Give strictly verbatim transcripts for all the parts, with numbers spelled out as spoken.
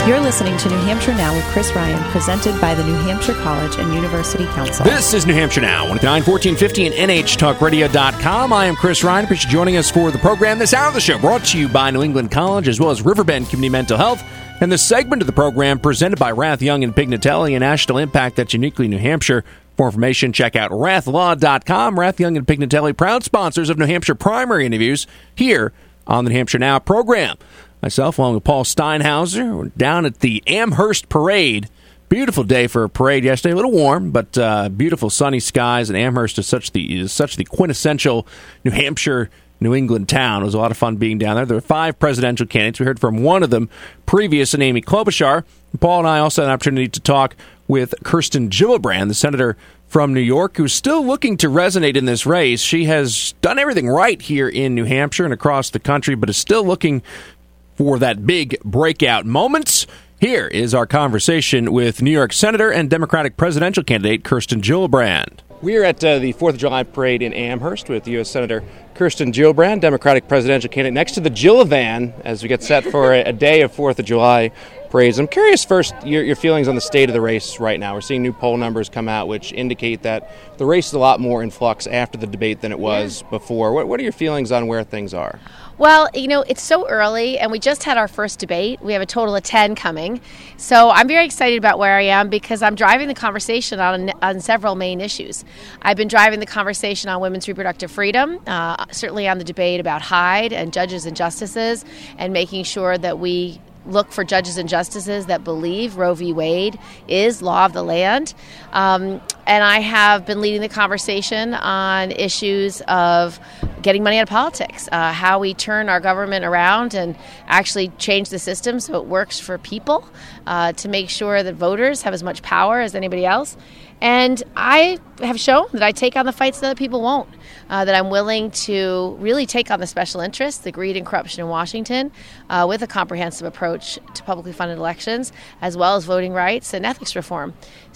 You're listening to New Hampshire Now with Chris Ryan, presented by the New Hampshire College and University Council. This is New Hampshire Now, one oh nine, fourteen fifty and N H talk radio dot com. I am Chris Ryan. Appreciate you joining us for the program. This hour of the show brought to you by New England College as well as Riverbend Community Mental Health. And this segment of the program presented by Rath Young and Pignatelli, a national impact that's uniquely New Hampshire. For more information, check out rath law dot com. Rath Young and Pignatelli, proud sponsors of New Hampshire primary interviews here on the New Hampshire Now program. Myself, along with Paul Steinhauser, we're down at the Amherst Parade. Beautiful day for a parade yesterday. A little warm, but uh, beautiful sunny skies. And Amherst is such the is such the quintessential New Hampshire, New England town. It was a lot of fun being down there. There were five presidential candidates. We heard from one of them previous, and Amy Klobuchar. Paul and I also had an opportunity to talk with Kirsten Gillibrand, the senator from New York, who's still looking to resonate in this race. She has done everything right here in New Hampshire and across the country, but is still looking for that big breakout moment. Here is our conversation with New York Senator and Democratic presidential candidate Kirsten Gillibrand. We are at uh, the fourth of July parade in Amherst with U S Senator Kirsten Gillibrand, Democratic presidential candidate, next to the Gillivan as we get set for a, a day of fourth of July parades. I'm curious first your, your feelings on the state of the race right now. We're seeing new poll numbers come out which indicate that the race is a lot more in flux after the debate than it was yeah. before. What, what are your feelings on where things are? Well, you know, it's so early, and we just had our first debate. We have a total of ten coming. So I'm very excited about where I am because I'm driving the conversation on, on several main issues. I've been driving the conversation on women's reproductive freedom, uh, certainly on the debate about Hyde and judges and justices, and making sure that we look for judges and justices that believe Roe v. Wade is law of the land. Um, and I have been leading the conversation on issues of getting money out of politics, uh, how we turn our government around and actually change the system so it works for people, uh, to make sure that voters have as much power as anybody else. And I have shown that I take on the fights that other people won't, uh, that I'm willing to really take on the special interests, the greed and corruption in Washington, uh, with a comprehensive approach to publicly funded elections, as well as voting rights and ethics reform.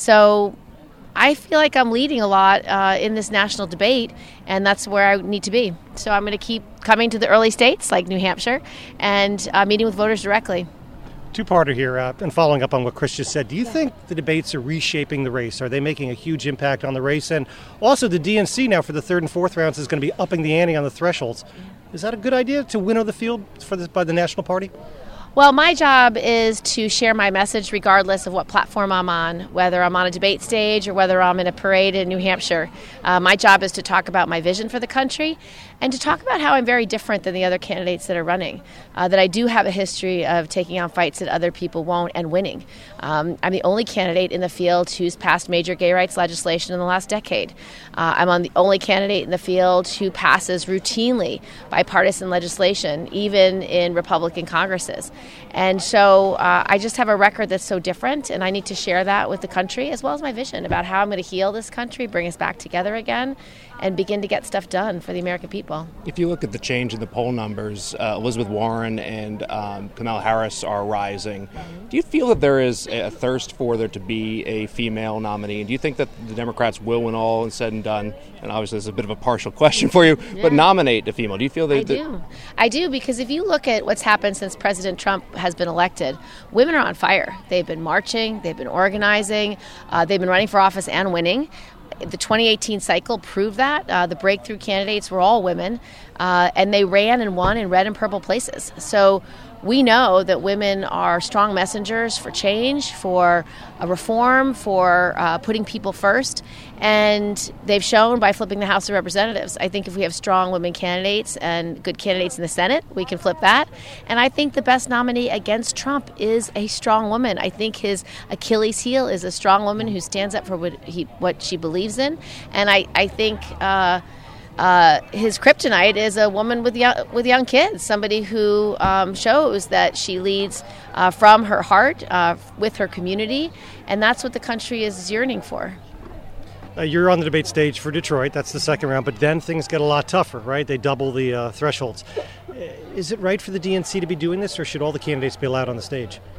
So I feel like I'm leading a lot uh, in this national debate, and that's where I need to be. So I'm going to keep coming to the early states like New Hampshire and uh, meeting with voters directly. Two-parter here, uh, and following up on what Chris just said, do you think the debates are reshaping the race? Are they making a huge impact on the race? And also the D N C now for the third and fourth rounds is going to be upping the ante on the thresholds. Is that a good idea to winnow the field for this, by the National Party? Well, my job is to share my message regardless of what platform I'm on, whether I'm on a debate stage or whether I'm in a parade in New Hampshire. Uh, my job is to talk about my vision for the country and to talk about how I'm very different than the other candidates that are running, uh, that I do have a history of taking on fights that other people won't and winning. Um, I'm the only candidate in the field who's passed major gay rights legislation in the last decade. Uh, I'm on the only candidate in the field who passes routinely bipartisan legislation, even in Republican Congresses. And so uh, I just have a record that's so different, and I need to share that with the country as well as my vision about how I'm going to heal this country, bring us back together again, and begin to get stuff done for the American people. If you look at the change in the poll numbers, uh, Elizabeth Warren and um, Kamala Harris are rising. Mm-hmm. Do you feel that there is a thirst for there to be a female nominee? And do you think that the Democrats will, when all is said and done, and obviously this is a bit of a partial question for you, yeah. but nominate a female? Do you feel that? I do. I do, because if you look at what's happened since President Trump has been elected, women are on fire. They've been marching, they've been organizing, uh, they've been running for office and winning. The twenty eighteen cycle proved that. Uh, the breakthrough candidates were all women, uh, and they ran and won in red and purple places. So we know that women are strong messengers for change, for a reform, for uh, putting people first, and they've shown by flipping the House of Representatives. I think if we have strong women candidates and good candidates in the Senate, we can flip that. And I think the best nominee against Trump is a strong woman. I think his Achilles heel is a strong woman who stands up for what he what she believes in, and I I think. Uh, Uh, his kryptonite is a woman with young, with young kids, somebody who um, shows that she leads uh, from her heart, uh, with her community, and that's what the country is yearning for. Uh, you're on the debate stage for Detroit. That's the second round, but then things get a lot tougher, right? They double the uh, thresholds. Is it right for the D N C to be doing this, or should all the candidates be allowed on the stage?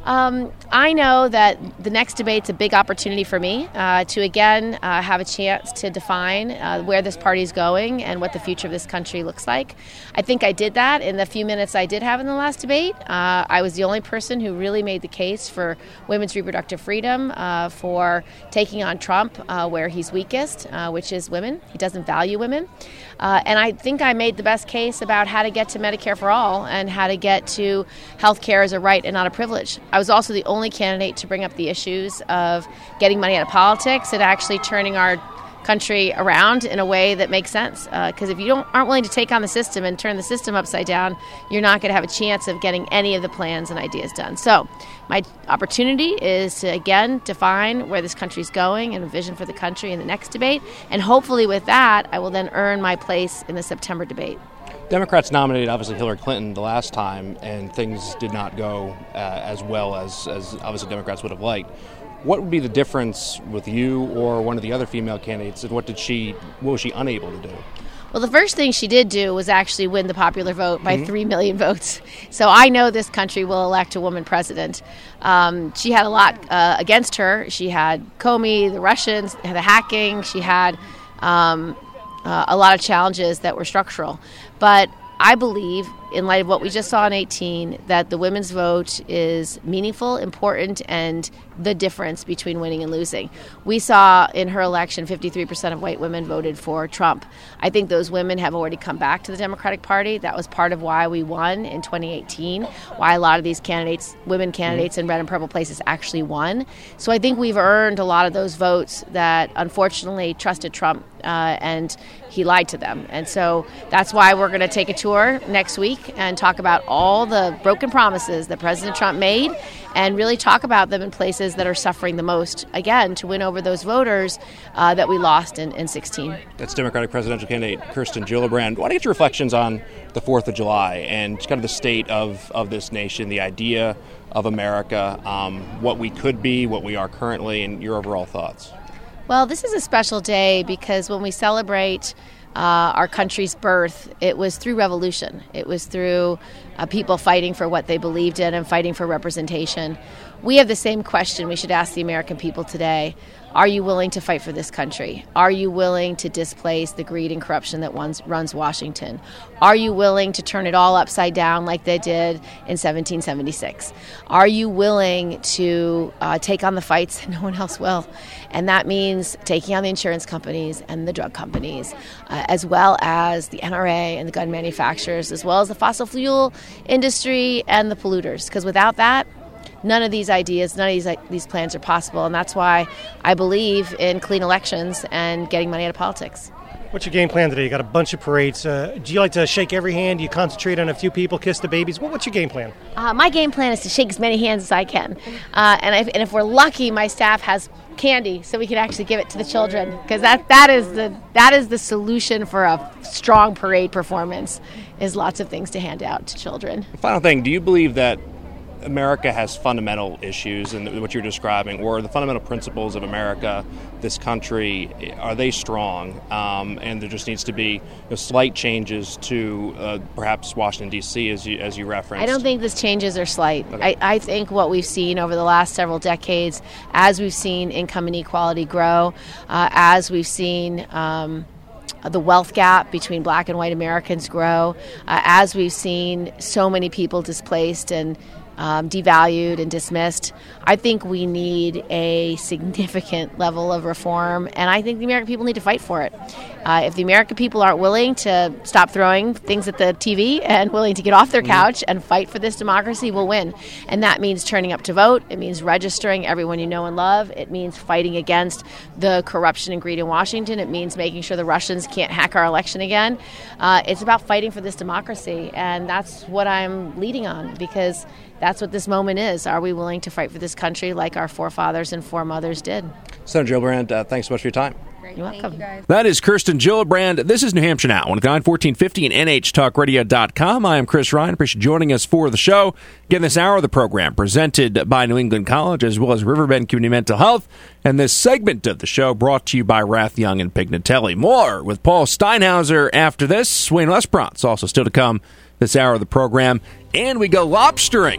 Um, I know that the next debate's a big opportunity for me uh, to, again, uh, have a chance to define uh, where this party's going and what the future of this country looks like. I think I did that in the few minutes I did have in the last debate. Uh, I was the only person who really made the case for women's reproductive freedom, uh, for taking on Trump uh, where he's weakest, uh, which is women. He doesn't value women. Uh, and I think I made the best case about how to get to Medicare for all and how to get to health care as a right and not a privilege. I was also the only candidate to bring up the issues of getting money out of politics and actually turning our country around in a way that makes sense. Because uh, if you don't aren't willing to take on the system and turn the system upside down, you're not going to have a chance of getting any of the plans and ideas done. So my opportunity is to, again, define where this country's going and a vision for the country in the next debate. And hopefully with that, I will then earn my place in the September debate. Democrats nominated, obviously, Hillary Clinton the last time, and things did not go uh, as well as, as obviously Democrats would have liked. What would be the difference with you or one of the other female candidates, and what did she, what was she unable to do? Well, the first thing she did do was actually win the popular vote by mm-hmm. three million votes. So I know this country will elect a woman president. Um, she had a lot uh, against her. She had Comey, the Russians, the hacking. She had um, uh, a lot of challenges that were structural. But I believe, in light of what we just saw in eighteen, that the women's vote is meaningful, important, and the difference between winning and losing. We saw in her election fifty-three percent of white women voted for Trump. I think those women have already come back to the Democratic Party. That was part of why we won in twenty eighteen, why a lot of these candidates, women candidates in red and purple places actually won. So I think we've earned a lot of those votes that unfortunately trusted Trump, uh, and he lied to them. And so that's why we're going to take a tour next week and talk about all the broken promises that President Trump made and really talk about them in places that are suffering the most, again, to win over those voters uh, that we lost in, in sixteen. That's Democratic presidential candidate Kirsten Gillibrand. Why don't you get your reflections on the fourth of July and kind of the state of, of this nation, the idea of America, um, what we could be, what we are currently, and your overall thoughts? Well, this is a special day because when we celebrate Uh, our country's birth, it was through revolution. It was through uh, people fighting for what they believed in and fighting for representation. We have the same question we should ask the American people today. Are you willing to fight for this country? Are you willing to displace the greed and corruption that ones, runs Washington? Are you willing to turn it all upside down like they did in seventeen seventy-six? Are you willing to uh, take on the fights that no one else will? And that means taking on the insurance companies and the drug companies, uh, as well as the N R A and the gun manufacturers, as well as the fossil fuel industry and the polluters. Because without that, none of these ideas, none of these these plans are possible, and that's why I believe in clean elections and getting money out of politics. What's your game plan today? You got a bunch of parades. Uh, do you like to shake every hand? Do you concentrate on a few people, kiss the babies? What, what's your game plan? Uh, my game plan is to shake as many hands as I can, uh, and, if, and if we're lucky, my staff has candy so we can actually give it to the children, because that that is the that is the solution for a strong parade performance. Is lots of things to hand out to children. Final thing: do you believe that America has fundamental issues in what you're describing, or the fundamental principles of America, this country, are they strong? Um, and there just needs to be you know, slight changes to uh, perhaps Washington, D C, as you as you referenced. I don't think these changes are slight. Okay. I, I think what we've seen over the last several decades, as we've seen income inequality grow, uh, as we've seen um, the wealth gap between black and white Americans grow, uh, as we've seen so many people displaced and Um, devalued and dismissed, I think we need a significant level of reform, and I think the American people need to fight for it. Uh, if the American people aren't willing to stop throwing things at the T V and willing to get off their couch mm-hmm. and fight for this democracy, we'll win. And that means turning up to vote. It means registering everyone you know and love. It means fighting against the corruption and greed in Washington. It means making sure the Russians can't hack our election again. Uh, it's about fighting for this democracy, and that's what I'm leading on, because that's what this moment is. Are we willing to fight for this country like our forefathers and foremothers did? Senator Gillibrand, uh, thanks so much for your time. Great. You're welcome. You that is Kirsten Gillibrand. This is New Hampshire Now on nine fourteen fifty and N H talk radio dot com. I am Chris Ryan. Appreciate you joining us for the show. Again, this hour of the program presented by New England College as well as Riverbend Community Mental Health. And this segment of the show brought to you by Rath Young and Pignatelli. More with Paul Steinhauser after this. Wayne Lesperance also still to come this hour of the program. And we go lobstering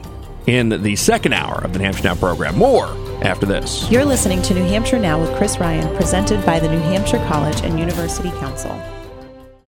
in the second hour of the New Hampshire Now program. More after this. You're listening to New Hampshire Now with Chris Ryan, presented by the New Hampshire College and University Council.